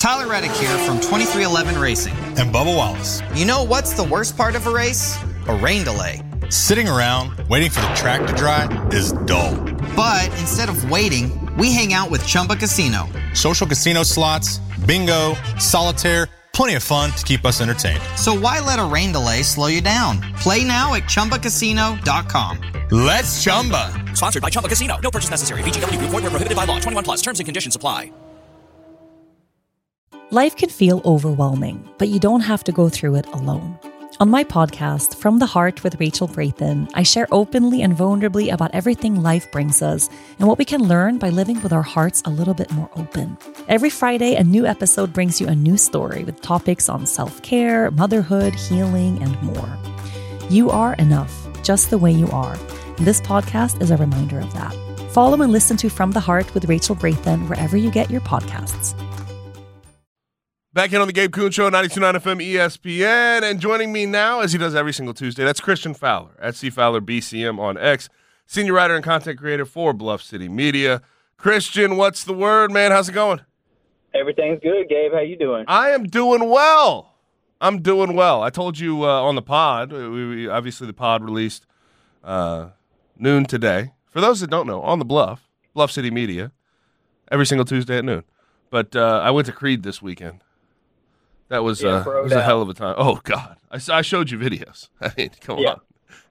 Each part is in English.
Tyler Reddick here from 2311 Racing. And Bubba Wallace. You know what's the worst part of a race? A rain delay. Sitting around waiting for the track to dry is dull. But instead of waiting, we hang out with Chumba Casino. Social casino slots, bingo, solitaire, plenty of fun to keep us entertained. So why let a rain delay slow you down? Play now at ChumbaCasino.com. Let's Chumba. Sponsored by Chumba Casino. No purchase necessary. VGW Group. Void where prohibited by law. 21 plus. Terms and conditions apply. Life can feel overwhelming, but you don't have to go through it alone. On my podcast, From the Heart with Rachel Brathen, I share openly and vulnerably about everything life brings us and what we can learn by living with our hearts a little bit more open. Every Friday, a new episode brings you a new story with topics on self-care, motherhood, healing, and more. You are enough, just the way you are. And this podcast is a reminder of that. Follow and listen to From the Heart with Rachel Brathen wherever you get your podcasts. Back in on the Gabe Kuhn Show, 92.9 FM ESPN, and joining me now, as he does every single Tuesday, that's Christian Fowler, at C Fowler BCM on X, senior writer and content creator for Bluff City Media. Christian, what's the word, man? How's it going? Everything's good, Gabe. How you doing? I am doing well. I'm doing well. I told you on the pod, we obviously the pod released noon today. For those that don't know, on the Bluff City Media, every single Tuesday at noon. But I went to Creed this weekend. That was, it was a hell of a time. Oh God, I showed you videos. I mean, come on.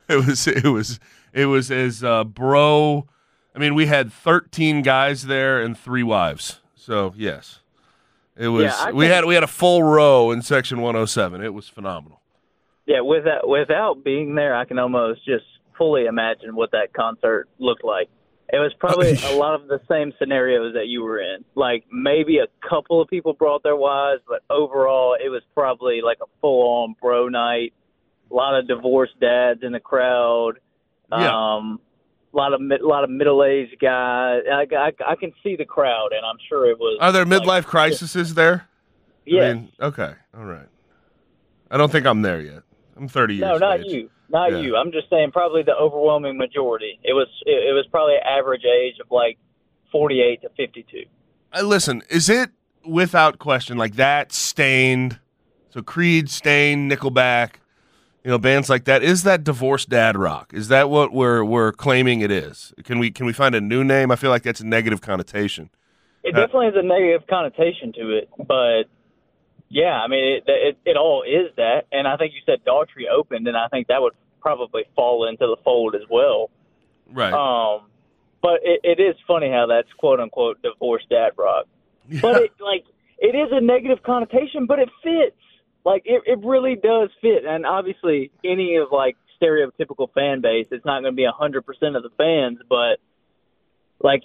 It was as bro. I mean, we had 13 guys there and 3 wives. So yes, it was. Yeah, we had a full row in section 107. It was phenomenal. Yeah, without being there, I can almost just fully imagine what that concert looked like. It was probably a lot of the same scenarios that you were in. Like maybe a couple of people brought their wives, but overall it was probably like a full-on bro night. A lot of divorced dads in the crowd. Yeah. A lot of middle-aged guys. I can see the crowd, and I'm sure it was. Are there midlife crises there? Yeah. I mean, okay. All right. I don't think I'm there yet. I'm 30 years. No, not age. you. Not you. I'm just saying probably the overwhelming majority. It was probably average age of like 48 to 52. Listen, is it without question like that, Stained, so Creed, Stained, Nickelback, bands like that, is that divorced dad rock? Is that what we're claiming it is? Can we find a new name? I feel like that's a negative connotation. It definitely has a negative connotation to it, but yeah, I mean, it all is that, and I think you said Daughtry opened, and I think that would probably fall into the fold as well. Right. But it is funny how that's quote-unquote divorced dad rock. Yeah. But it is a negative connotation, but it fits. Like, it really does fit, and obviously any of, like, stereotypical fan base, it's not going to be 100% of the fans, but, like,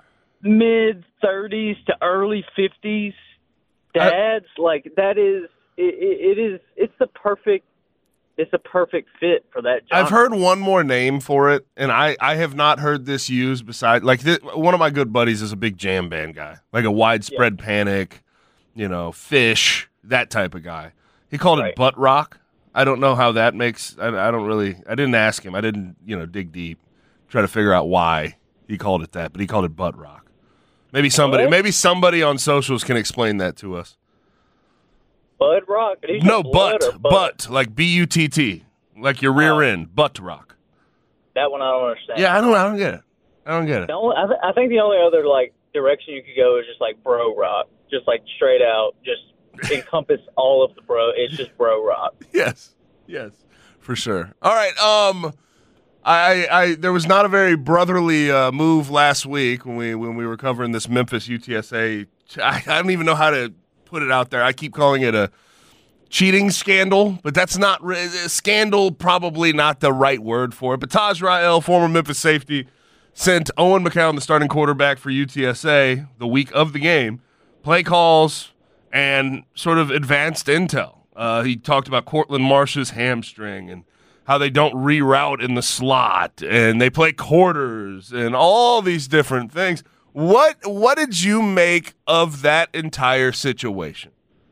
mid-30s to early 50s, dads, like that is it's the perfect fit for that genre. I've heard one more name for it, and I have not heard this used beside like one of my good buddies is a big jam band guy, like a Widespread Panic, Fish, that type of guy. He called it butt rock. I don't know how that makes. I didn't ask him. I didn't dig deep, try to figure out why he called it that, but he called it butt rock. Maybe somebody on socials can explain that to us. Bud rock? No, butt, like B-U-T-T, like your rear end, butt rock. That one I don't understand. Yeah, I don't get it. I think the only other like direction you could go is just like bro rock, just like straight out, just encompass all of the bro. It's just bro rock. Yes, for sure. All right, I there was not a very brotherly move last week when we were covering this Memphis UTSA. I don't even know how to put it out there. I keep calling it a cheating scandal, but that's not scandal. Probably not the right word for it. But Taj Rael, former Memphis safety, sent Owen McCown, the starting quarterback for UTSA, the week of the game, play calls and sort of advanced intel. He talked about Cortland Marsh's hamstring and how they don't reroute in the slot, and they play quarters, and all these different things. What did you make of that entire situation?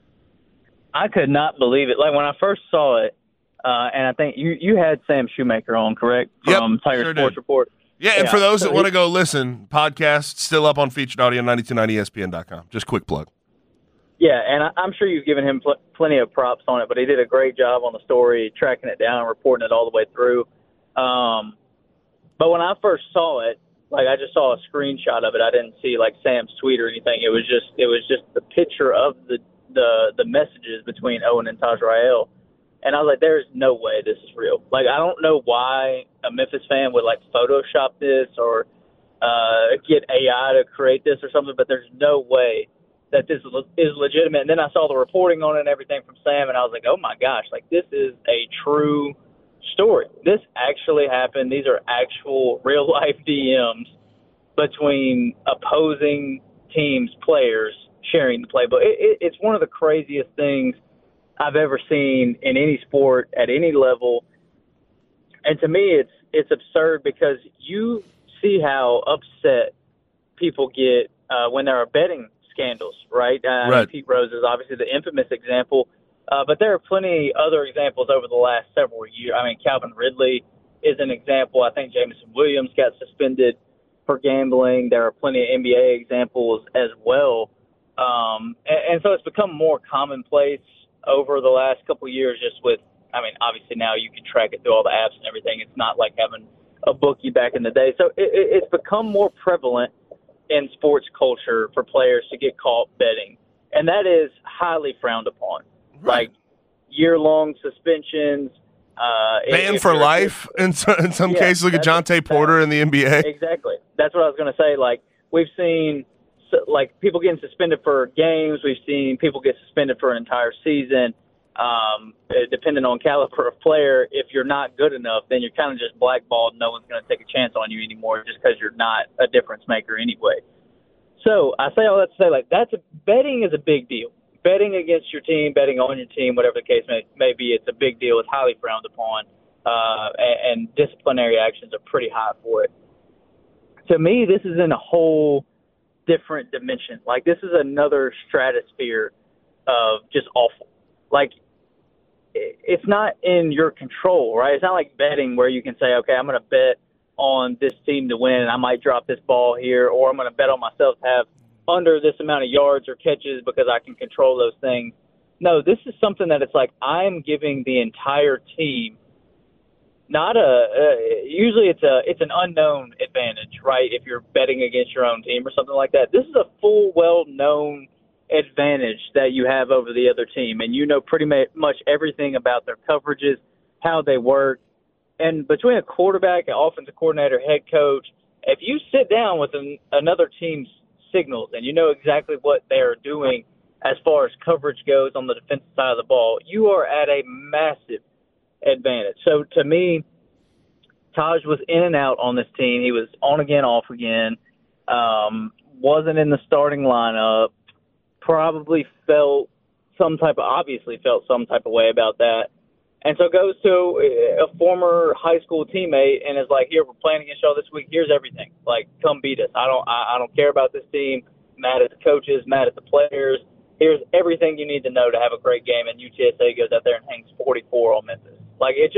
I could not believe it. Like, when I first saw it, and I think you had Sam Shoemaker on, correct? From Tiger Sports Report. Yeah, and for those that want to go listen, podcast still up on featured audio, 9290ESPN.com. Just quick plug. Yeah, and I'm sure you've given him plenty of props on it, but he did a great job on the story, tracking it down, reporting it all the way through. But when I first saw it, like I just saw a screenshot of it. I didn't see like Sam's tweet or anything. It was just the picture of the messages between Owen and Taj Rael. And I was like, there is no way this is real. Like, I don't know why a Memphis fan would like Photoshop this or get AI to create this or something, but there's no way that this is legitimate. And then I saw the reporting on it and everything from Sam, and I was like, oh my gosh, like this is a true story. This actually happened. These are actual real life DMs between opposing teams' players sharing the playbook. It's one of the craziest things I've ever seen in any sport at any level. And to me, it's absurd because you see how upset people get when there are betting scandals, right? Right. Pete Rose is obviously the infamous example, but there are plenty other examples over the last several years. I mean, Calvin Ridley is an example. I think Jameson Williams got suspended for gambling. There are plenty of NBA examples as well. And so it's become more commonplace over the last couple of years just with, I mean, obviously now you can track it through all the apps and everything. It's not like having a bookie back in the day. So it's become more prevalent in sports culture for players to get caught betting. And that is highly frowned upon. Right. Like year-long suspensions. Banned for life in some cases. Look at Jonte Porter in the NBA. Exactly. That's what I was going to say. Like, we've seen like people getting suspended for games. We've seen people get suspended for an entire season. Depending on caliber of player, if you're not good enough, then you're kind of just blackballed. No one's going to take a chance on you anymore just because you're not a difference maker anyway. So I say all that to say, like, betting is a big deal. Betting against your team, betting on your team, whatever the case may be, it's a big deal. It's highly frowned upon, and disciplinary actions are pretty high for it. To me, this is in a whole different dimension. Like, this is another stratosphere of just awful. Like, it's not in your control, right? It's not like betting where you can say, okay, I'm going to bet on this team to win, and I might drop this ball here, or I'm going to bet on myself to have under this amount of yards or catches because I can control those things. No, this is something that it's like I'm giving the entire team usually it's an unknown advantage, right? If you're betting against your own team or something like that. This is a full, well-known advantage that you have over the other team, and you know pretty much everything about their coverages, how they work. And between a quarterback, an offensive coordinator, head coach, if you sit down with another team's signals and you know exactly what they're doing as far as coverage goes on the defensive side of the ball, you are at a massive advantage. So to me, Taj was in and out on this team. He was on again, off again, wasn't in the starting lineup, obviously felt some type of way about that. And so goes to a former high school teammate and is like, here, we're playing against y'all this week. Here's everything. Like, come beat us. I don't care about this team. Mad at the coaches, mad at the players. Here's everything you need to know to have a great game. And UTSA goes out there and hangs 44 on Memphis. Like, it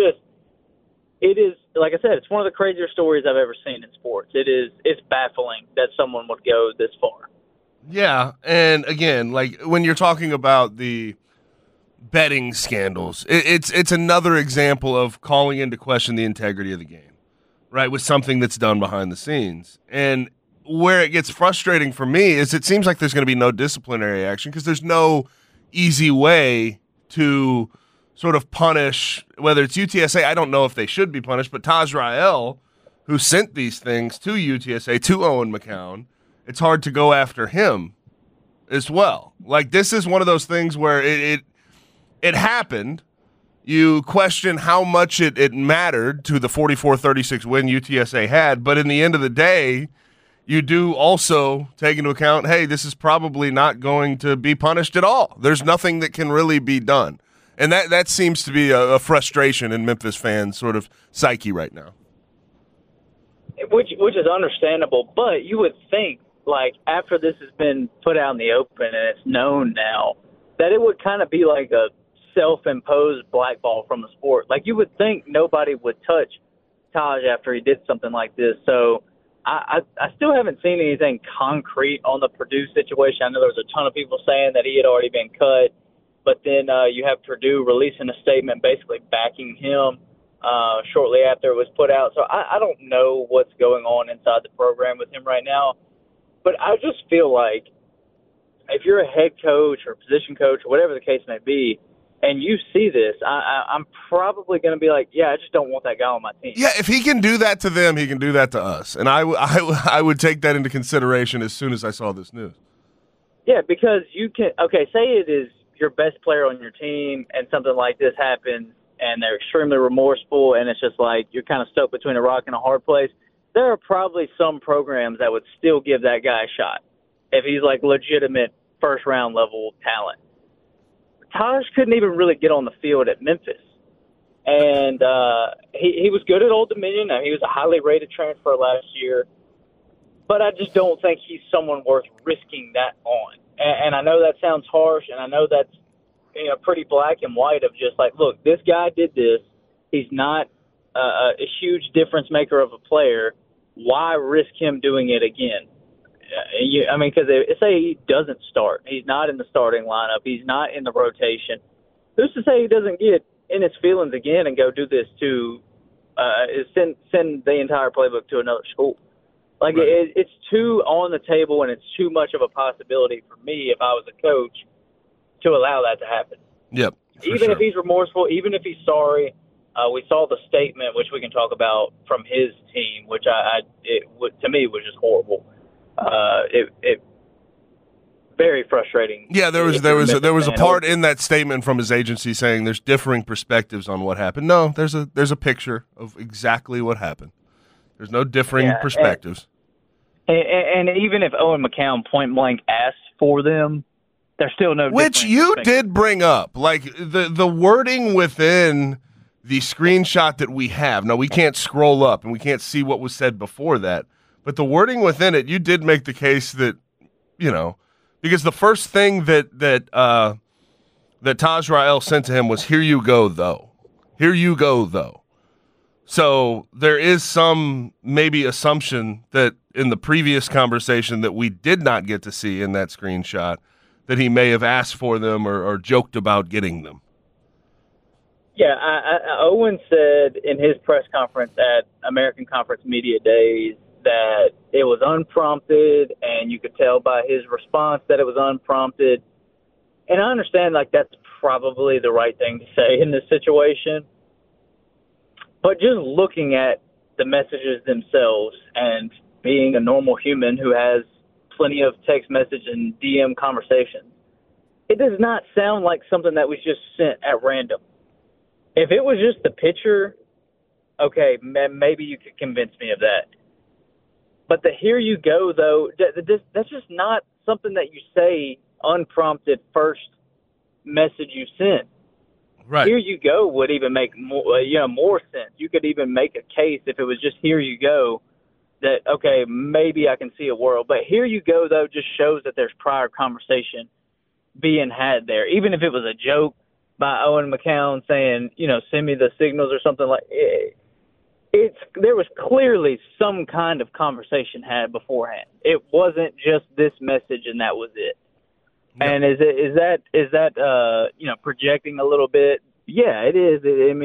is, like I said, it's one of the crazier stories I've ever seen in sports. It's baffling that someone would go this far. Yeah, and again, like when you're talking about the betting scandals, it's another example of calling into question the integrity of the game, right, with something that's done behind the scenes. And where it gets frustrating for me is it seems like there's going to be no disciplinary action because there's no easy way to sort of punish, whether it's UTSA, I don't know if they should be punished, but Taj Rael, who sent these things to UTSA, to Owen McCown, it's hard to go after him as well. Like, this is one of those things where it happened. You question how much it mattered to the 44-36 win UTSA had, but in the end of the day, you do also take into account, hey, this is probably not going to be punished at all. There's nothing that can really be done. And that seems to be a frustration in Memphis fans' sort of psyche right now. Which is understandable, but you would think, like, after this has been put out in the open and it's known now, that it would kind of be like a self-imposed blackball from the sport. Like, you would think nobody would touch Taj after he did something like this. So I still haven't seen anything concrete on the Purdue situation. I know there was a ton of people saying that he had already been cut, but then you have Purdue releasing a statement basically backing him shortly after it was put out. So I don't know what's going on inside the program with him right now, but I just feel like if you're a head coach or position coach or whatever the case may be, and you see this, I'm probably going to be like, yeah, I just don't want that guy on my team. Yeah, if he can do that to them, he can do that to us. And I would take that into consideration as soon as I saw this news. Yeah, because you can – okay, say it is your best player on your team and something like this happens and they're extremely remorseful and it's just like you're kind of stuck between a rock and a hard place. There are probably some programs that would still give that guy a shot if he's like legitimate first-round level talent. Taj couldn't even really get on the field at Memphis. And he was good at Old Dominion. He was a highly rated transfer last year. But I just don't think he's someone worth risking that on. And I know that sounds harsh, and I know that's pretty black and white of just like, look, this guy did this. He's not a huge difference maker of a player. Why risk him doing it again? Because say he doesn't start. He's not in the starting lineup. He's not in the rotation. Who's to say he doesn't get in his feelings again and go do this to send the entire playbook to another school? Like, right. It's too on the table, and it's too much of a possibility for me if I was a coach to allow that to happen. Yep. Even if he's remorseful, even if he's sorry. We saw the statement, which we can talk about, from his team, which to me was just horrible. It very frustrating. Yeah, there was a part in that statement from his agency saying there's differing perspectives on what happened. No, there's a picture of exactly what happened. There's no differing perspectives. And even if Owen McCown point blank asked for them, there's still no. Which you did bring up, like the wording within the screenshot that we have. Now we can't scroll up and we can't see what was said before that. But the wording within it, you did make the case that, because the first thing that Taj Rael sent to him was, "Here you go, though. Here you go, though." So there is some maybe assumption that in the previous conversation that we did not get to see in that screenshot that he may have asked for them or joked about getting them. Yeah, Owen said in his press conference at American Conference Media Days that it was unprompted, and you could tell by his response that it was unprompted. And I understand, like, that's probably the right thing to say in this situation. But just looking at the messages themselves and being a normal human who has plenty of text message and DM conversations, it does not sound like something that was just sent at random. If it was just the picture, okay, maybe you could convince me of that. But the "here you go," though, that's just not something that you say unprompted first message you sent. Right. "Here you go" would even make more sense. You could even make a case if it was just "here you go," that, okay, maybe I can see a world. But "here you go," though, just shows that there's prior conversation being had there. Even if it was a joke by Owen McCown saying, send me the signals or something like it. There was clearly some kind of conversation had beforehand. It wasn't just this message and that was it. Yep. And is that projecting a little bit? Yeah, it is.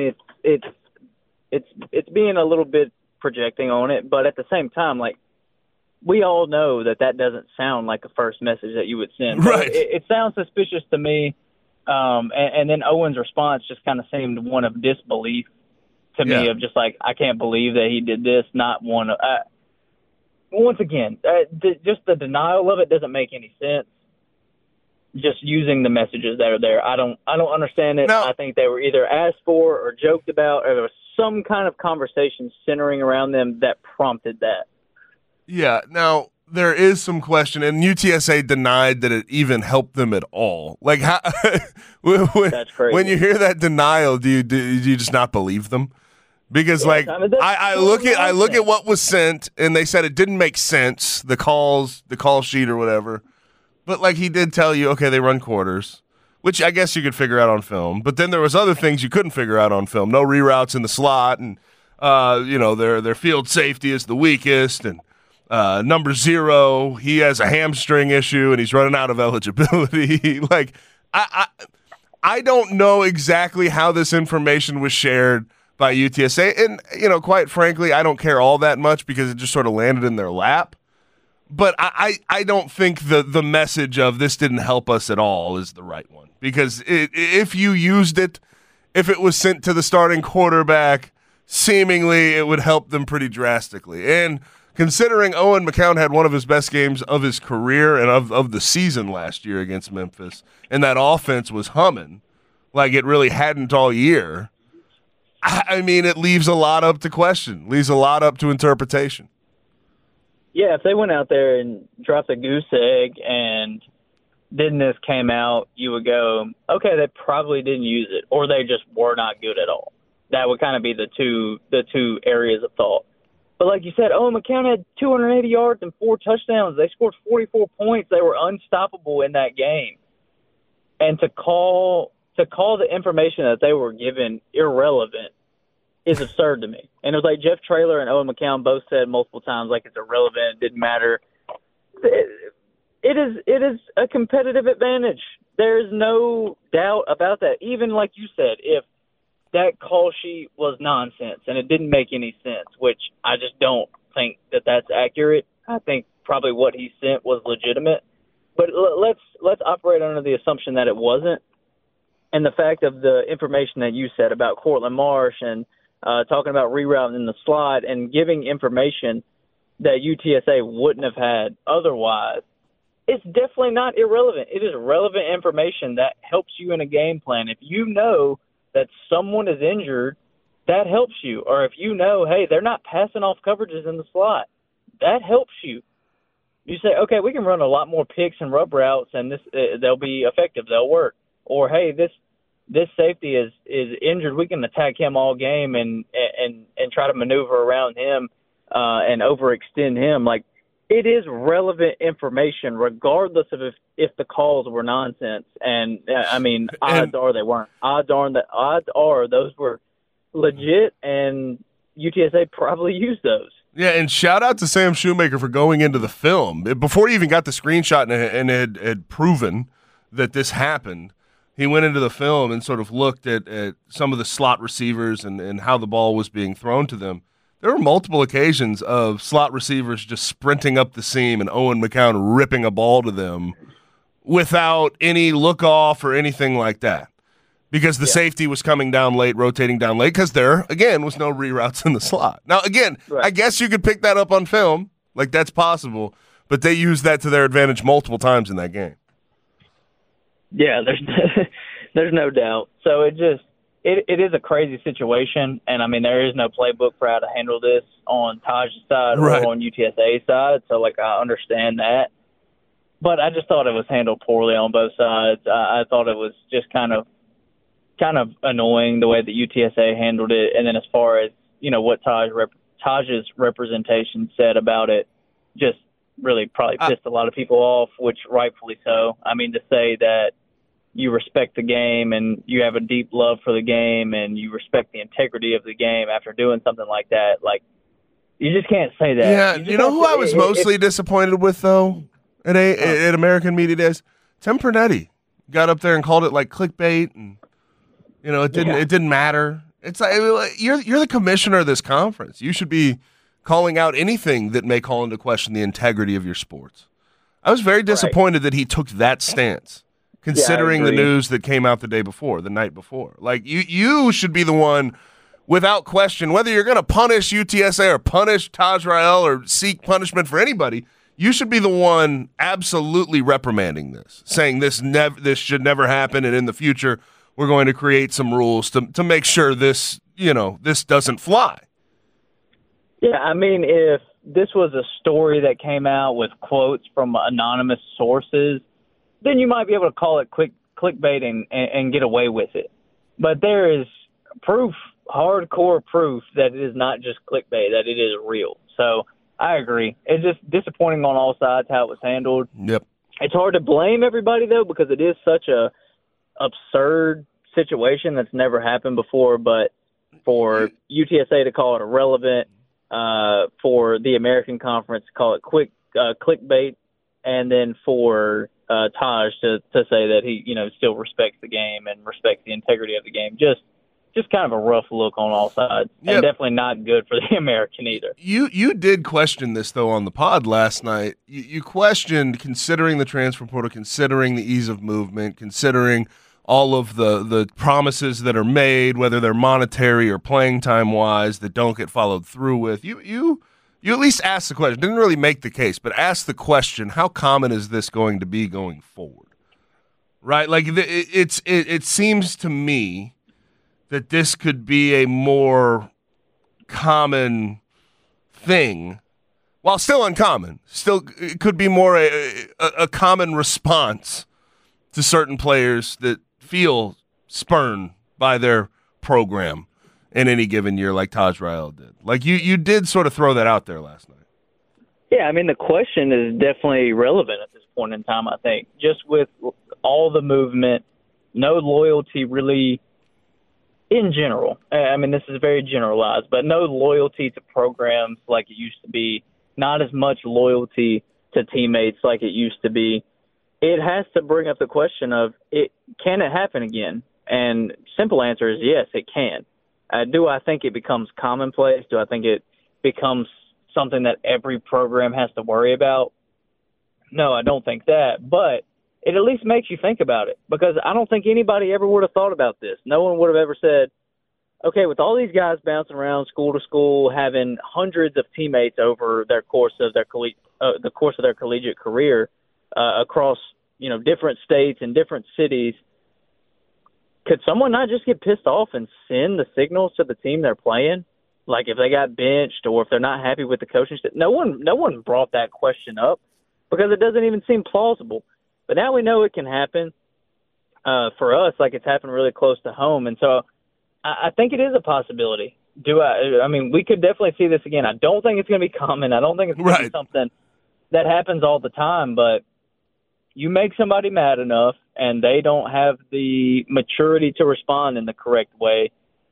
It's being a little bit projecting on it, but at the same time, like, we all know that doesn't sound like a first message that you would send. Right. It sounds suspicious to me. And then Owen's response just kind of seemed one of disbelief to me, of just like, I can't believe that he did this. Not one. Once again, just the denial of it doesn't make any sense. Just using the messages that are there, I don't understand it. No. I think they were either asked for or joked about, or there was some kind of conversation centering around them that prompted that. Yeah. Now, there is some question, and UTSA denied that it even helped them at all. Like, how, That's crazy. When you hear that denial, do you just not believe them? Because I look at what was sent, and they said it didn't make sense, the call sheet or whatever. But like, he did tell you, okay, they run quarters, which I guess you could figure out on film. But then there was other things you couldn't figure out on film. No reroutes in the slot, and their field safety is the weakest, and Number 0, he has a hamstring issue and he's running out of eligibility. Like, I don't know exactly how this information was shared by UTSA. And, quite frankly, I don't care all that much because it just sort of landed in their lap. But I don't think the message of this didn't help us at all is the right one. Because if you used it, if it was sent to the starting quarterback, seemingly it would help them pretty drastically. And considering Owen McCown had one of his best games of his career and of the season last year against Memphis, and that offense was humming like it really hadn't all year, I mean, it leaves a lot up to question, leaves a lot up to interpretation. Yeah, if they went out there and dropped a goose egg and then this came out, you would go, okay, they probably didn't use it, or they just were not good at all. That would kind of be the two areas of thought. But like you said, Owen McCown had 280 yards and 4 touchdowns. They scored 44 points. They were unstoppable in that game. And to call the information that they were given irrelevant is absurd to me. And it was like Jeff Traylor and Owen McCown both said multiple times, like, it's irrelevant, it didn't matter. It is a competitive advantage. There's no doubt about that. Even like you said, if that call sheet was nonsense and it didn't make any sense, which I just don't think that that's accurate. I think probably what he sent was legitimate. But let's operate under the assumption that it wasn't. And the fact of the information that you said about Cortland Marsh and talking about rerouting in the slot and giving information that UTSA wouldn't have had otherwise, it's definitely not irrelevant. It is relevant information that helps you in a game plan. If you know that someone is injured, that helps you. Or if you know, hey, they're not passing off coverages in the slot, that helps you. You say, okay, we can run a lot more picks and rub routes, and they'll be effective. They'll work. Or, hey, this safety is injured. We can attack him all game and try to maneuver around him and overextend him. Like, it is relevant information regardless of if the calls were nonsense. And, I mean, odds are they weren't. Odds are those were legit, and UTSA probably used those. Yeah, and shout out to Sam Shoemaker for going into the film. Before he even got the screenshot and had proven that this happened, he went into the film and sort of looked at some of the slot receivers and how the ball was being thrown to them. There were multiple occasions of slot receivers just sprinting up the seam and Owen McCown ripping a ball to them without any look off or anything like that. Because the safety was coming down late, rotating down late, because there, again, was no reroutes in the slot. Now, again, right. I guess you could pick that up on film. Like, that's possible. But they used that to their advantage multiple times in that game. Yeah, there's no doubt. So it is a crazy situation. And, I mean, there is no playbook for how to handle this on Taj's side or on UTSA's side. So, like, I understand that. But I just thought it was handled poorly on both sides. I thought it was just kind of annoying the way that UTSA handled it. And then as far as, what Taj's representation said about it, just really probably pissed a lot of people off, which rightfully so. I mean, to say that you respect the game and you have a deep love for the game and you respect the integrity of the game after doing something like that, like, you just can't say that. Yeah, you know who I was mostly disappointed with, though, at American Media Days? Tim Pernetti got up there and called it, like, clickbait and it didn't matter. It's like you're the commissioner of this conference. You should be calling out anything that may call into question the integrity of your sports. I was very disappointed that he took that stance, considering the news that came out the night before. Like, you should be the one, without question, whether you're going to punish UTSA or punish Taj Rael or seek punishment for anybody, you should be the one absolutely reprimanding this, saying this should never happen, and in the future we're going to create some rules to make sure this doesn't fly. Yeah, I mean, if this was a story that came out with quotes from anonymous sources, then you might be able to call it clickbait and get away with it. But there is proof, hardcore proof, that it is not just clickbait, that it is real. So I agree. It's just disappointing on all sides how it was handled. Yep. It's hard to blame everybody, though, because it is such a absurd situation that's never happened before. But for UTSA to call it irrelevant, for the American Conference, call it clickbait, and then for Taj to say that he, still respects the game and respects the integrity of the game. Just kind of a rough look on all sides, and definitely not good for the American either. You did question this, though, on the pod last night. You questioned, considering the transfer portal, considering the ease of movement, considering all of the promises that are made, whether they're monetary or playing time-wise, that don't get followed through with. You at least asked the question. Didn't really make the case, but asked the question, how common is this going to be going forward? Right? Like, it seems to me that this could be a more common thing, while still uncommon. Still, it could be more a common response to certain players that feel spurned by their program in any given year, like Taj Rael did. Like, you did sort of throw that out there last night. Yeah, I mean, the question is definitely relevant at this point in time, I think. Just with all the movement, no loyalty really in general. I mean, this is very generalized, but no loyalty to programs like it used to be, not as much loyalty to teammates like it used to be. It has to bring up the question of, can it happen again? And simple answer is yes, it can. Do I think it becomes commonplace? Do I think it becomes something that every program has to worry about? No, I don't think that. But it at least makes you think about it, because I don't think anybody ever would have thought about this. No one would have ever said, okay, with all these guys bouncing around school to school, having hundreds of teammates over their course of their collegiate career across different states and different cities, could someone not just get pissed off and send the signals to the team they're playing? Like, if they got benched or if they're not happy with the coaching staff? No one brought that question up because it doesn't even seem plausible. But now we know it can happen for us, like it's happened really close to home. And so I think it is a possibility. I mean, we could definitely see this again. I don't think it's going to be common. I don't think it's going to be something that happens all the time. But you make somebody mad enough and they don't have the maturity to respond in the correct way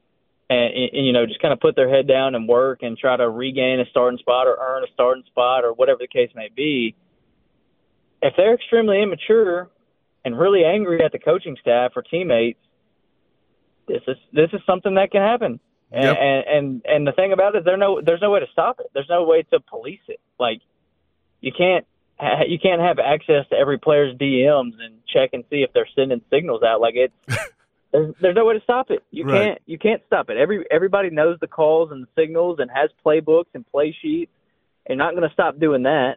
and just kind of put their head down and work and try to regain a starting spot or earn a starting spot or whatever the case may be. If they're extremely immature and really angry at the coaching staff or teammates, this is something that can happen. And the thing about it is there's no way to stop it. There's no way to police it. Like, you can't have access to every player's DMs and check and see if they're sending signals out. Like, there's no way to stop it. You can't stop it. Everybody knows the calls and the signals and has playbooks and play sheets. You're not going to stop doing that.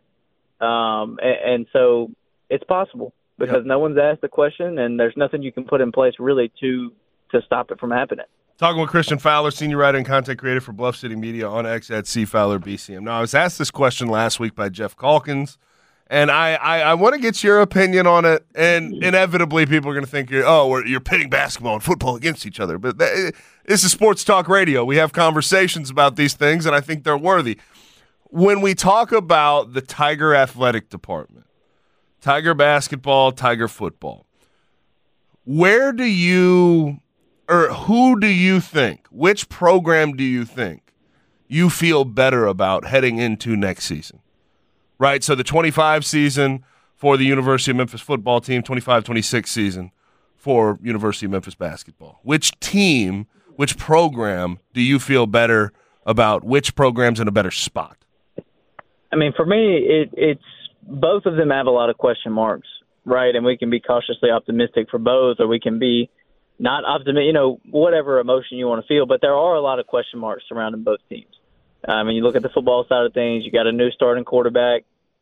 And so it's possible because no one's asked the question and there's nothing you can put in place really to stop it from happening. Talking with Christian Fowler, senior writer and content creator for Bluff City Media on X at CFowlerBCM. Now, I was asked this question last week by Jeff Calkins, and I want to get your opinion on it. And inevitably, people are going to think you're pitting basketball and football against each other. But this is sports talk radio. We have conversations about these things, and I think they're worthy. When we talk about the Tiger Athletic Department, Tiger basketball, Tiger football, who do you think, which program do you think you feel better about heading into next season? Right, so the 25 season for the University of Memphis football team, 25-26 season for University of Memphis basketball. Which team, which program do you feel better about? Which program's in a better spot? I mean, for me, it's both of them have a lot of question marks, right? And we can be cautiously optimistic for both, or we can be not optimistic, whatever emotion you want to feel. But there are a lot of question marks surrounding both teams. I mean, you look at the football side of things, you got a new starting quarterback.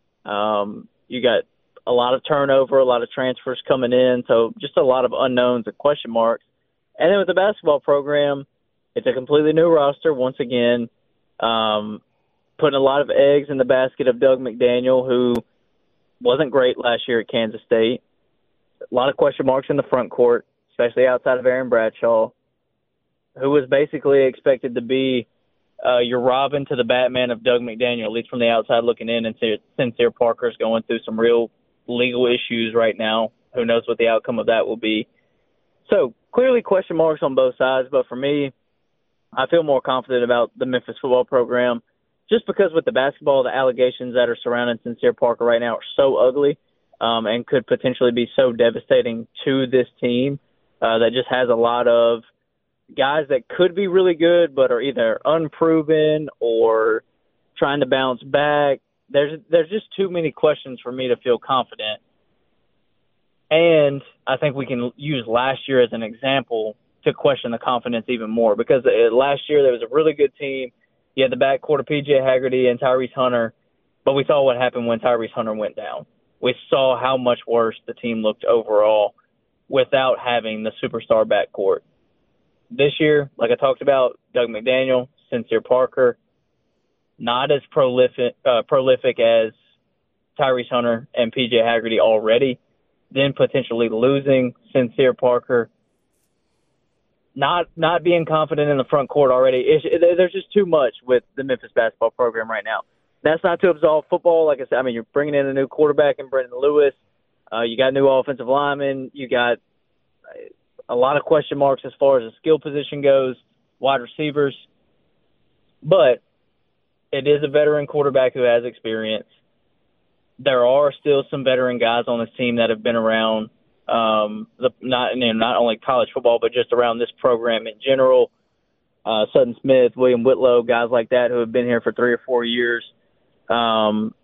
You got a lot of turnover, a lot of transfers coming in. So just a lot of unknowns and question marks. And then with the basketball program, it's a completely new roster once again. Putting a lot of eggs in the basket of Doug McDaniel, who wasn't great last year at Kansas State. A lot of question marks in the front court, especially outside of Aaron Bradshaw, who was basically expected to be your Robin to the Batman of Doug McDaniel, at least from the outside looking in. And Sincere Parker's going through some real legal issues right now. Who knows what the outcome of that will be. So clearly question marks on both sides. But for me, I feel more confident about the Memphis football program. just because with the basketball, the allegations that are surrounding Sincere Parker right now are so ugly and could potentially be so devastating to this team that just has a lot of guys that could be really good but are either unproven or trying to bounce back. There's just too many questions for me to feel confident. And I think we can use last year as an example to question the confidence even more, because last year there was a really good team. You had the backcourt of P.J. Haggerty and Tyrese Hunter, but we saw what happened when Tyrese Hunter went down. We saw how much worse the team looked overall without having the superstar backcourt. This year, like I talked about, Doug McDaniel, Sincere Parker, not as prolific as Tyrese Hunter and P.J. Haggerty already, then potentially losing Sincere Parker, not being confident in the front court already. There's just too much with the Memphis basketball program right now. That's not to absolve football. Like I said, I mean, you're bringing in a new quarterback in Brendan Lewis. You got new offensive linemen. You got a lot of question marks as far as the skill position goes, wide receivers. But it is a veteran quarterback who has experience. There are still some veteran guys on this team that have been around, not only college football, but just around this program in general. Sutton Smith, William Whitlow, guys like that who have been here for 3 or 4 years. So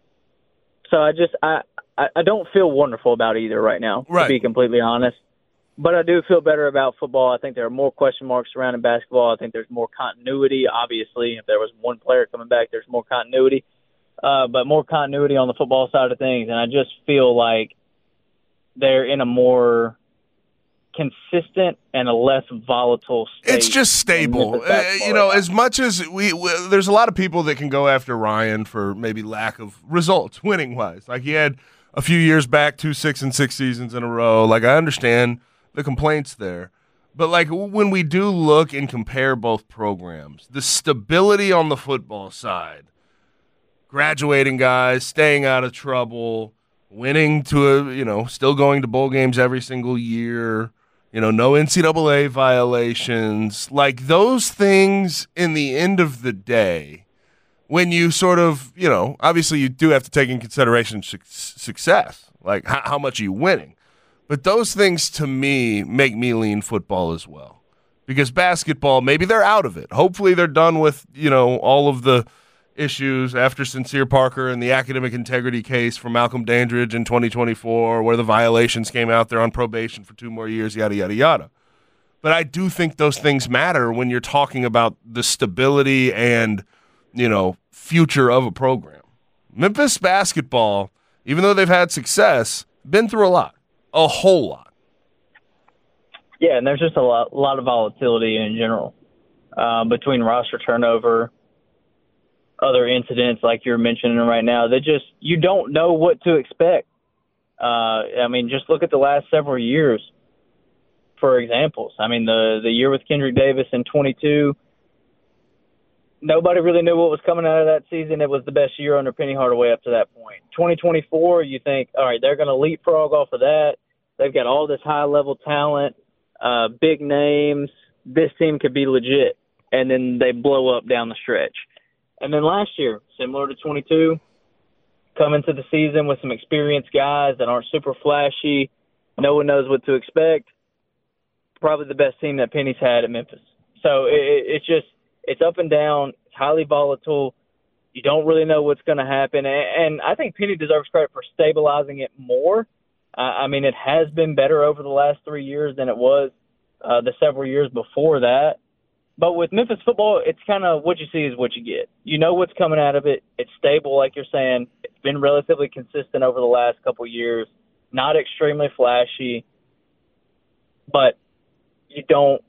I don't feel wonderful about either right now, to be completely honest. But I do feel better about football. I think there are more question marks surrounding basketball. I think there's more continuity. Obviously, if there was one player coming back, there's more continuity. But more continuity on the football side of things. And I just feel like they're in a more consistent and a less volatile state. It's just stable. As much as there's a lot of people that can go after Ryan for maybe lack of results, winning-wise. Like he had a few years back, 2 6-6 seasons in a row. Like I understand the complaints there. But like when we do look and compare both programs, the stability on the football side, graduating guys, staying out of trouble, winning still going to bowl games every single year, no NCAA violations, like those things in the end of the day, when you sort of, obviously you do have to take in consideration success, like how much are you winning? But those things to me make me lean football as well. Because basketball, maybe they're out of it. Hopefully they're done with, all of the issues after Sincere Parker and the academic integrity case for Malcolm Dandridge in 2024, where the violations came out there on probation for 2 more years, yada, yada, yada. But I do think those things matter when you're talking about the stability and, future of a program. Memphis basketball, even though they've had success, been through a whole lot. Yeah, and there's just a lot of volatility in general between roster turnover, other incidents like you're mentioning right now. You don't know what to expect. Just look at the last several years, for examples. The year with Kendrick Davis in 22, nobody really knew what was coming out of that season. It was the best year under Penny Hardaway up to that point. 2024, you think, all right, they're going to leapfrog off of that. They've got all this high-level talent, big names. This team could be legit. And then they blow up down the stretch. And then last year, similar to 22, come into the season with some experienced guys that aren't super flashy. No one knows what to expect. Probably the best team that Penny's had at Memphis. So it's up and down. It's highly volatile. You don't really know what's going to happen. And I think Penny deserves credit for stabilizing it more. It has been better over the last 3 years than it was the several years before that. But with Memphis football, it's kind of what you see is what you get. You know what's coming out of it. It's stable, like you're saying. It's been relatively consistent over the last couple of years. Not extremely flashy, but you don't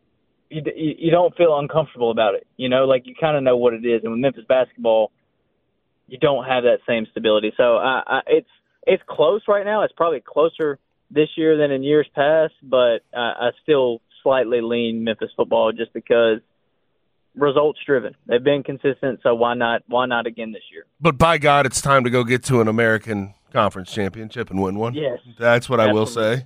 feel uncomfortable about it. You kind of know what it is. And with Memphis basketball, you don't have that same stability. So it's close right now. It's probably closer this year than in years past, but I still slightly lean Memphis football just because results driven. They've been consistent, so why not again this year? But by God, it's time to go get to an American Conference championship and win one. Yes. That's what absolutely. I will say.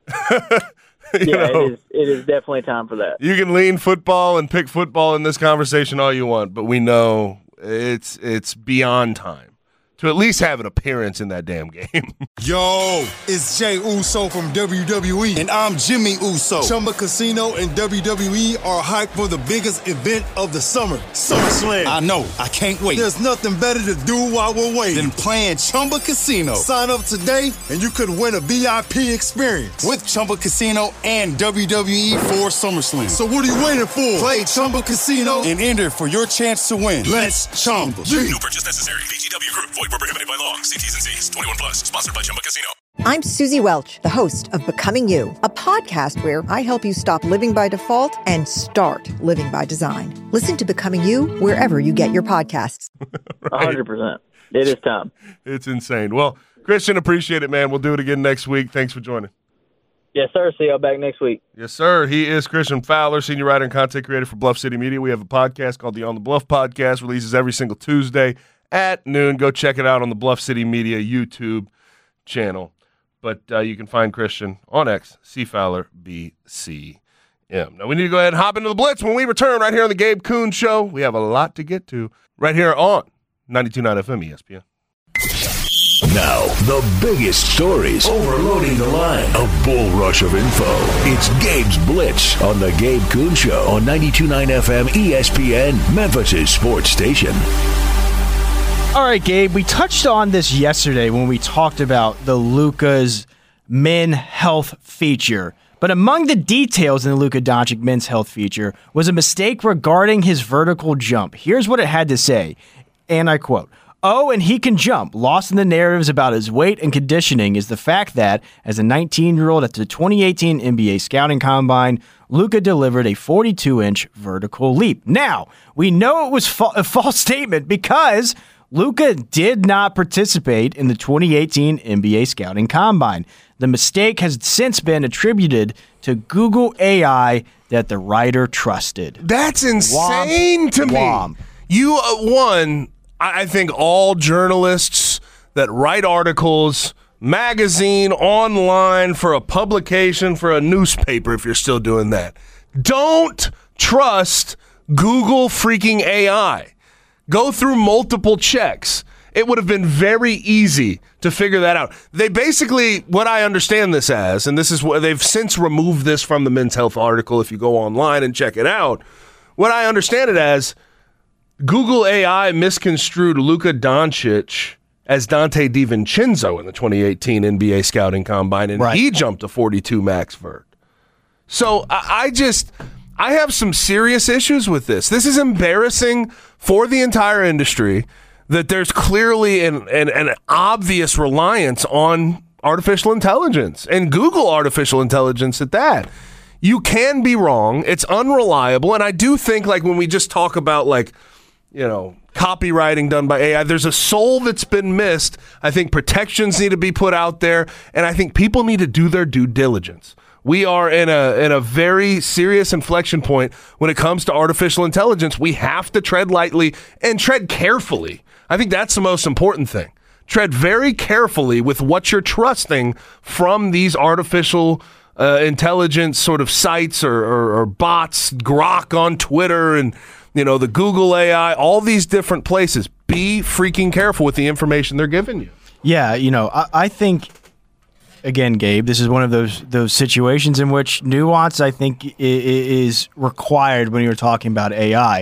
It is definitely time for that. You can lean football and pick football in this conversation all you want, but we know it's beyond time to at least have an appearance in that damn game. Yo, it's Jay Uso from WWE, and I'm Jimmy Uso. Chumba Casino and WWE are hyped for the biggest event of the summer, SummerSlam. I know, I can't wait. There's nothing better to do while we're waiting than playing Chumba Casino. Sign up today, and you could win a VIP experience with Chumba Casino and WWE for SummerSlam. So what are you waiting for? Play Chumba Casino and enter for your chance to win. Let's Chumba. No purchase necessary. VGW Group. Void where prohibited by law. See T's and C's. 21 plus. Sponsored by Chumba Casino. I'm Susie Welch, the host of Becoming You, a podcast where I help you stop living by default and start living by design. Listen to Becoming You wherever you get your podcasts. 100%. It is time. It's insane. Well, Christian, appreciate it, man. We'll do it again next week. Thanks for joining. Yes, sir. See y'all back next week. Yes, sir. He is Christian Fowler, senior writer and content creator for Bluff City Media. We have a podcast called the On the Bluff Podcast, releases every single Tuesday at noon. Go check it out on the Bluff City Media YouTube channel. But you can find Christian on X, C Fowler, BCM. Now we need to go ahead and hop into the Blitz when we return right here on the Gabe Kuhn Show. We have a lot to get to right here on 92.9 FM ESPN. Now, the biggest stories overloading the line. A bull rush of info. It's Gabe's Blitz on the Gabe Kuhn Show on 92.9 FM ESPN, Memphis' sports station. All right, Gabe, we touched on this yesterday when we talked about the Luka's men health feature. But among the details in the Luka Doncic men's health feature was a mistake regarding his vertical jump. Here's what it had to say, and I quote, "Oh, and he can jump. Lost in the narratives about his weight and conditioning is the fact that, as a 19-year-old at the 2018 NBA Scouting Combine, Luka delivered a 42-inch vertical leap." Now, we know it was a false statement because Luka did not participate in the 2018 NBA Scouting Combine. The mistake has since been attributed to Google AI that the writer trusted. That's insane to me. You, I think all journalists that write articles, magazine, online, for a publication, for a newspaper, if you're still doing that, don't trust Google freaking AI. Go through multiple checks. It would have been very easy to figure that out. They basically, what I understand this as, and this is what they've since removed this from the Men's Health article if you go online and check it out, what I understand it as, Google AI misconstrued Luka Doncic as Dante DiVincenzo in the 2018 NBA Scouting Combine, and he jumped a 42 max vert. So I have some serious issues with this. This is embarrassing for the entire industry that there's clearly an obvious reliance on artificial intelligence, and Google artificial intelligence at that. You can be wrong. It's unreliable, and I do think, like, when we just talk about, like, you know, copywriting done by AI, there's a soul that's been missed. I think protections need to be put out there, and I think people need to do their due diligence. We are in a very serious inflection point when it comes to artificial intelligence. We have to tread lightly and tread carefully. I think that's the most important thing. Tread very carefully with what you're trusting from these artificial intelligence sort of sites or bots, Grok on Twitter and, you know, the Google AI, all these different places. Be freaking careful with the information they're giving you. Yeah, you know, I think, again, Gabe, this is one of those situations in which nuance, I think, is required when you're talking about AI.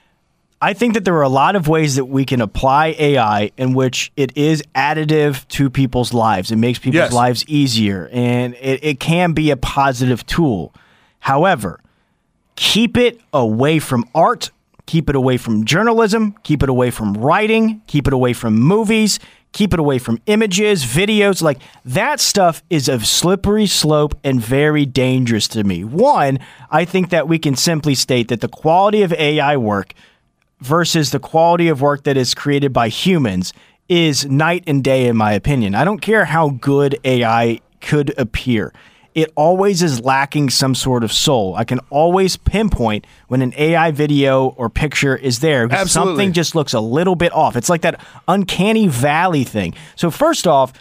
I think that there are a lot of ways that we can apply AI in which it is additive to people's lives. It makes people's lives easier, and it can be a positive tool. However, keep it away from art, keep it away from journalism, keep it away from writing, keep it away from movies, keep it away from images, videos. Like, that stuff is a slippery slope and very dangerous to me. One, I think that we can simply state that the quality of AI work versus the quality of work that is created by humans is night and day, in my opinion. I don't care how good AI could appear. It always is lacking some sort of soul. I can always pinpoint when an AI video or picture is there because something just looks a little bit off. It's like that uncanny valley thing. So first off,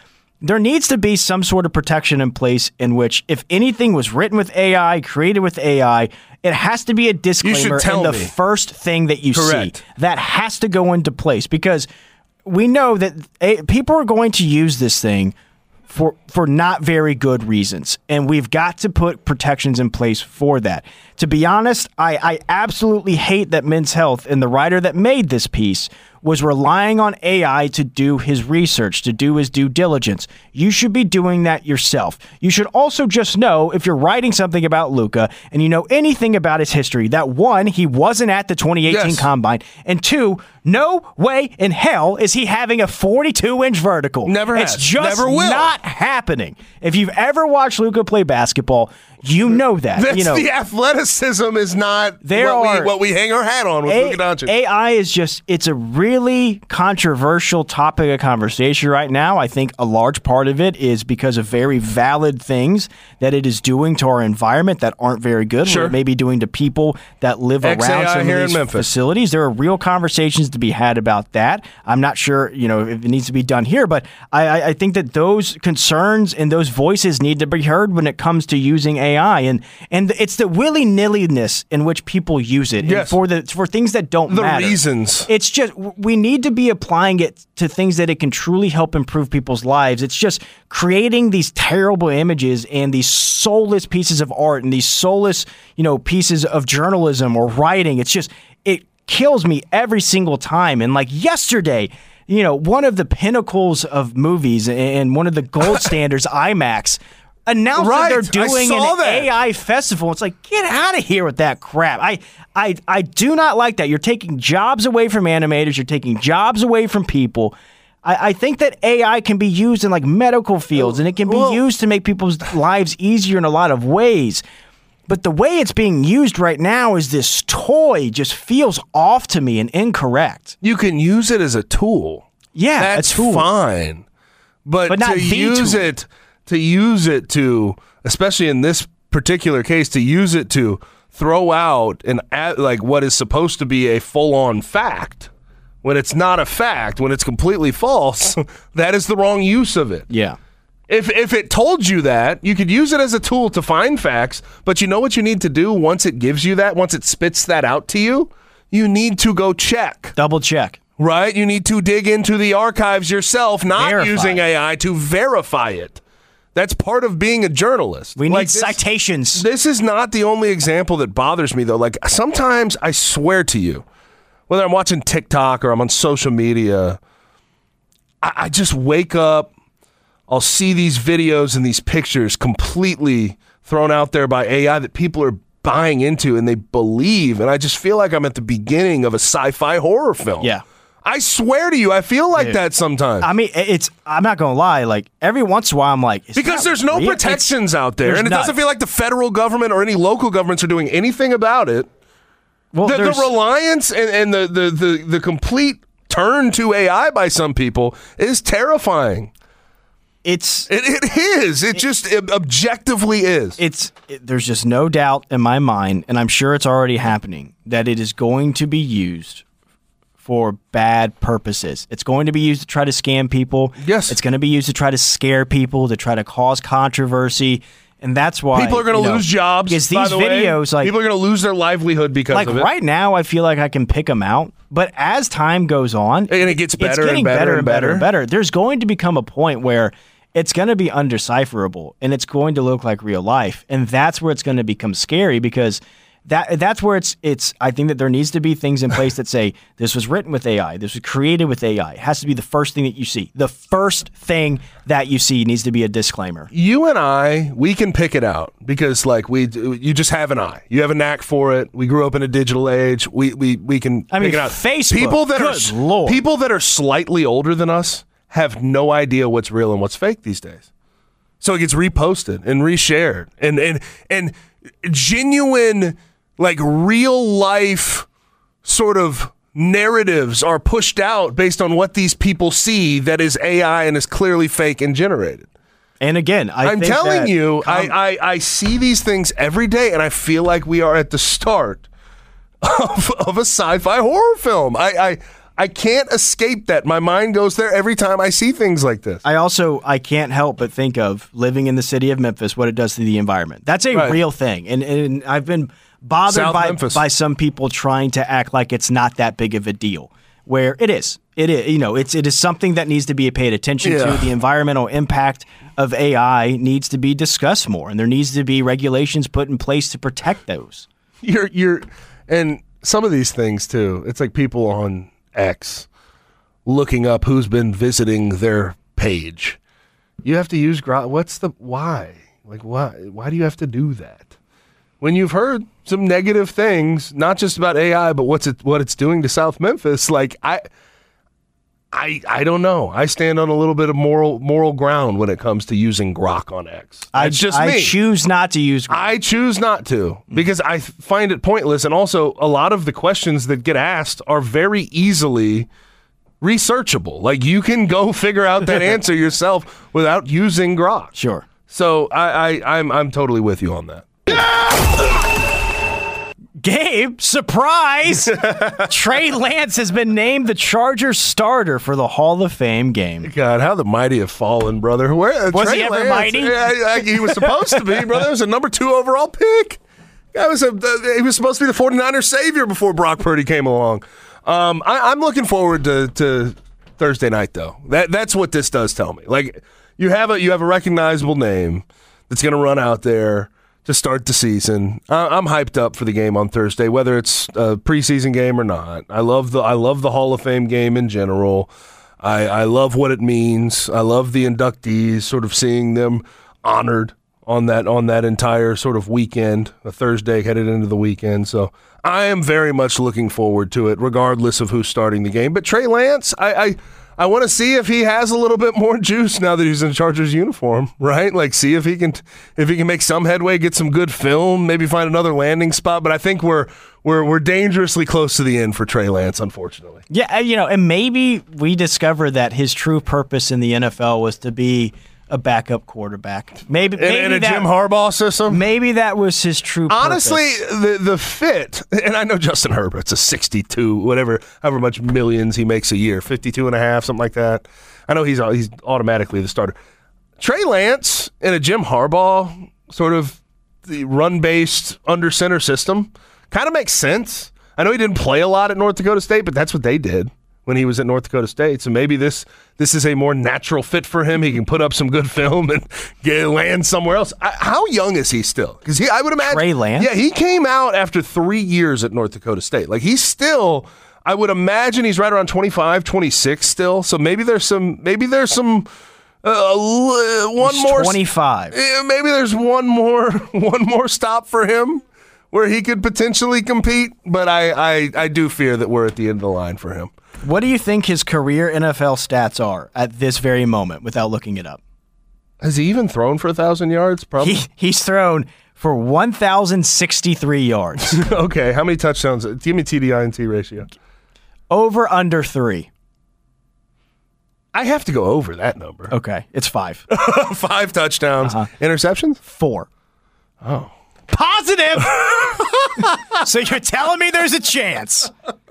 there needs to be some sort of protection in place in which if anything was written with AI, created with AI, it has to be a disclaimer in the first thing that you see. That has to go into place because we know that people are going to use this thing for not very good reasons. And we've got to put protections in place for that. To be honest, I absolutely hate that Men's Health and the writer that made this piece was relying on AI to do his research, to do his due diligence. You should be doing that yourself. You should also just know if you're writing something about Luka and you know anything about his history, that one, he wasn't at the 2018 Combine, and two, no way in hell is he having a 42-inch vertical. Never has. It's just Never will. not happening. If you've ever watched Luka play basketball, you know that. The athleticism is not what we hang our hat on with Luka Doncic. AI is just, it's a really controversial topic of conversation right now. I think a large part of it is because of very valid things that it is doing to our environment that aren't very good. Sure. Or it may be doing to people that live around some of these facilities. There are real conversations to be had about that. I'm not sure, if it needs to be done here, but I think that those concerns and those voices need to be heard when it comes to using AI. And it's the willy-nilliness in which people use it for things that don't matter. The reasons. It's just, we need to be applying it to things that it can truly help improve people's lives. It's just creating these terrible images and these soulless pieces of art and these soulless, pieces of journalism or writing. It's just, it kills me every single time. And like yesterday, one of the pinnacles of movies and one of the gold standards, IMAX, announced that they're doing an AI festival. It's like, get out of here with that crap. I do not like that. You're taking jobs away from animators. You're taking jobs away from people. I think that AI can be used in like medical fields, and it can be used to make people's lives easier in a lot of ways. But the way it's being used right now is this toy just feels off to me and incorrect. You can use it as a tool. Yeah, that's a tool. Fine. But not to use it, to, especially in this particular case, to use it to throw out what is supposed to be a full-on fact, when it's not a fact, when it's completely false, that is the wrong use of it. Yeah. If it told you that, you could use it as a tool to find facts, but you know what you need to do once it gives you that, once it spits that out to you? You need to go check. Double check. Right? You need to dig into the archives yourself, not using AI to verify it. That's part of being a journalist. We need citations. This is not the only example that bothers me, though. Like, sometimes, I swear to you, whether I'm watching TikTok or I'm on social media, I just wake up, I'll see these videos and these pictures completely thrown out there by AI that people are buying into and they believe, and I just feel like I'm at the beginning of a sci-fi horror film. Yeah. I swear to you, I feel like that sometimes. I mean, I'm not going to lie, like, every once in a while I'm like... Because there's no protections out there, and it doesn't feel like the federal government or any local governments are doing anything about it. Well, the reliance and the complete turn to AI by some people is terrifying. It is. It just objectively is. There's just no doubt in my mind, and I'm sure it's already happening, that it is going to be used for bad purposes. It's going to be used to try to scam people. Yes. It's going to be used to try to scare people, to try to cause controversy. And that's why people are going to lose jobs. Because these videos, people are going to lose their livelihood because of it. Like right now, I feel like I can pick them out. But as time goes on, and it gets better, it's getting better and better. There's going to become a point where it's going to be undecipherable, and it's going to look like real life, and that's where it's going to become scary because. That's where it's. I think that there needs to be things in place that say this was written with AI, this was created with AI. It has to be the first thing that you see. The first thing that you see needs to be a disclaimer. You and we can pick it out because, like, you just have an eye. You have a knack for it. We grew up in a digital age. We can pick it out. Facebook. People that are slightly older than us have no idea what's real and what's fake these days. So it gets reposted and reshared and genuine. Like real life sort of narratives are pushed out based on what these people see that is AI and is clearly fake and generated. And again, I'm telling you, I see these things every day and I feel like we are at the start of a sci-fi horror film. I can't escape that. My mind goes there every time I see things like this. I can't help but think of living in the city of Memphis, what it does to the environment. That's a real thing. And I've been bothered by some people trying to act like it's not that big of a deal, where it is. It is, it is something that needs to be paid attention to. The environmental impact of AI needs to be discussed more, and there needs to be regulations put in place to protect those. And some of these things too. It's like people on X looking up who's been visiting their page. You have to use why? Like why do you have to do that? When you've heard some negative things, not just about AI, but what it's doing to South Memphis, like I don't know. I stand on a little bit of moral ground when it comes to using Grok on X. I choose not to use Grok. I choose not to because I find it pointless. And also, a lot of the questions that get asked are very easily researchable. Like, you can go figure out that answer yourself without using Grok. Sure. So I'm totally with you on that. Gabe, surprise! Trey Lance has been named the Chargers starter for the Hall of Fame game. God, how the mighty have fallen, brother. Was Trey he ever Lance, mighty? He was supposed to be, brother. It was a number 2 overall pick. He was supposed to be the 49ers savior before Brock Purdy came along. I'm looking forward to Thursday night, though. That's what this does tell me. Like, you have a recognizable name that's going to run out there to start the season. I'm hyped up for the game on Thursday, whether it's a preseason game or not. I love the Hall of Fame game in general. I love what it means. I love the inductees, sort of seeing them honored on that entire sort of weekend, a Thursday headed into the weekend. So I am very much looking forward to it, regardless of who's starting the game. But Trey Lance, I want to see if he has a little bit more juice now that he's in Chargers uniform, right? Like, see if he can make some headway, get some good film, maybe find another landing spot. But I think we're dangerously close to the end for Trey Lance, unfortunately. Yeah, and maybe we discover that his true purpose in the NFL was to be a backup quarterback. Maybe in a Jim Harbaugh system? Maybe that was his true purpose. Honestly, the fit, and I know Justin Herbert's a 62, however much millions he makes a year, 52 and a half, something like that. I know he's automatically the starter. Trey Lance in a Jim Harbaugh sort of the run-based under center system kind of makes sense. I know he didn't play a lot at North Dakota State, but that's what they did when he was at North Dakota State. So maybe this is a more natural fit for him. He can put up some good film and land somewhere else. How young is he still? Because I would imagine Trey Lance? Yeah, he came out after 3 years at North Dakota State. Like, he's still, I would imagine he's right around 25, 26 still. So maybe there's some one he's more 25. Maybe there's one more stop for him where he could potentially compete. But I do fear that we're at the end of the line for him. What do you think his career NFL stats are at this very moment without looking it up? Has he even thrown for 1,000 yards? Probably. He's thrown for 1,063 yards. Okay, how many touchdowns? Give me TDI-INT ratio. Over under 3. I have to go over that number. Okay, it's 5. 5 touchdowns. Interceptions? 4. Oh. Positive! So you're telling me there's a chance?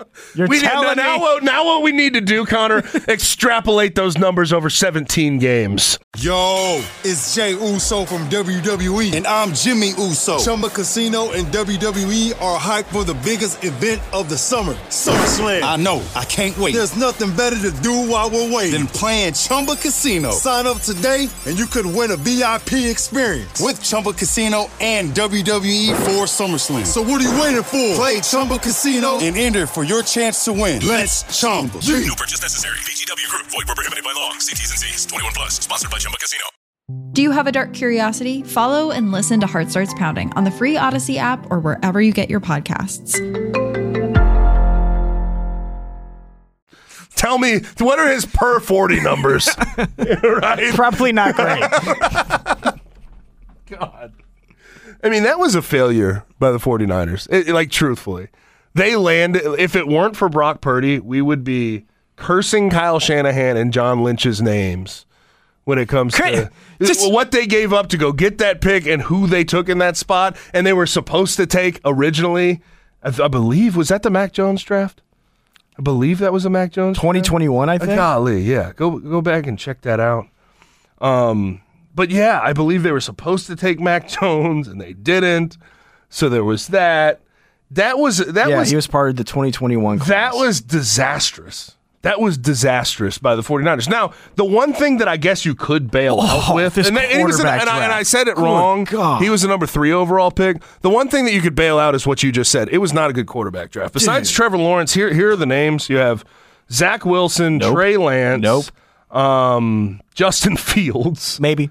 Now what we need to do, Connor, extrapolate those numbers over 17 games. Yo, it's Jay Uso from WWE, and I'm Jimmy Uso. Chumba Casino and WWE are hyped for the biggest event of the summer, SummerSlam. I know, I can't wait. There's nothing better to do while we're waiting than playing Chumba Casino. Sign up today, and you could win a VIP experience with Chumba Casino and WWE for SummerSlam. So what are you waiting for? Play Chumba Casino and enter for your chance to win. Let's Chumba. No purchase necessary. VGW Group. Void where prohibited by law. See T's and C's. 21 plus. Sponsored by Chumba Casino. Do you have a dark curiosity? Follow and listen to Heart Starts Pounding on the free Odyssey app or wherever you get your podcasts. Tell me, what are his per 40 numbers? Right? Probably not great. God. I mean, that was a failure by the 49ers. Truthfully. They landed, if it weren't for Brock Purdy, we would be cursing Kyle Shanahan and John Lynch's names when it comes to what they gave up to go get that pick and who they took in that spot. And they were supposed to take originally, I believe, was that the Mac Jones draft? believe that was a Mac Jones. 2021, I think. Golly, yeah. Go back and check that out. But yeah, I believe they were supposed to take Mac Jones and they didn't. So there was that. He was part of the 2021 class. That was disastrous. That was disastrous by the 49ers. Now, the one thing that I guess you could bail out with, and I said it wrong. He was the number 3 overall pick. The one thing that you could bail out is what you just said. It was not a good quarterback draft. Besides Trevor Lawrence, here are the names. You have Zach Wilson, Trey Lance, Justin Fields. Maybe.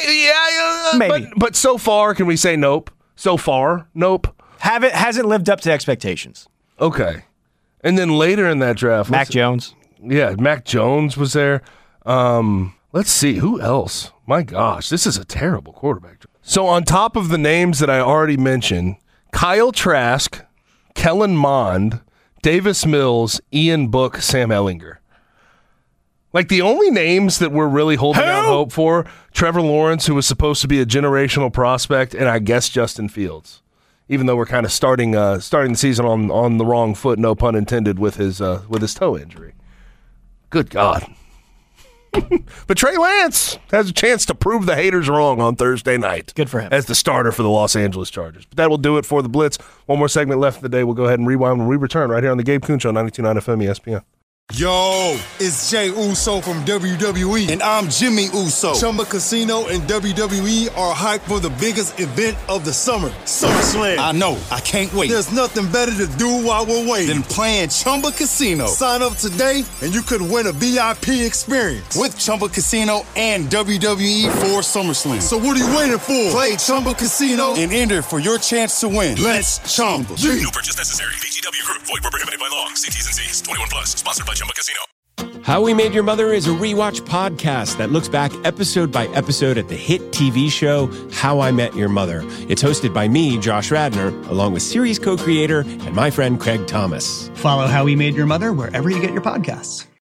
Maybe. But so far, can we say nope? So far, nope. Hasn't lived up to expectations. Okay. And then later in that draft, Mac Jones. Yeah, Mac Jones was there. Let's see, who else? My gosh, this is a terrible quarterback. So on top of the names that I already mentioned, Kyle Trask, Kellen Mond, Davis Mills, Ian Book, Sam Ehlinger. Like the only names that we're really holding out hope for, Trevor Lawrence, who was supposed to be a generational prospect, and I guess Justin Fields. Even though we're kind of starting the season on the wrong foot, no pun intended, with his toe injury. Good God. But Trey Lance has a chance to prove the haters wrong on Thursday night. Good for him. As the starter for the Los Angeles Chargers. But that will do it for the Blitz. One more segment left of the day. We'll go ahead and rewind when we return right here on the Gabe Kuhn Show, 92.9 FM ESPN. Yo, it's Jay Uso from WWE, and I'm Jimmy Uso. Chumba Casino and WWE are hyped for the biggest event of the summer, SummerSlam. I know, I can't wait. There's nothing better to do while we're waiting than playing Chumba Casino. Sign up today, and you could win a VIP experience with Chumba Casino and WWE for SummerSlam. So what are you waiting for? Play Chumba Casino and enter for your chance to win. Let's Chumba. No purchase necessary. VGW Group. Void where prohibited by law. See T's and C's. 21 plus. Sponsored by Chumba Casino. How We Made Your Mother is a rewatch podcast that looks back episode by episode at the hit TV show How I Met Your Mother. It's hosted by me, Josh Radnor, along with series co-creator and my friend Craig Thomas. Follow How We Made Your Mother wherever you get your podcasts.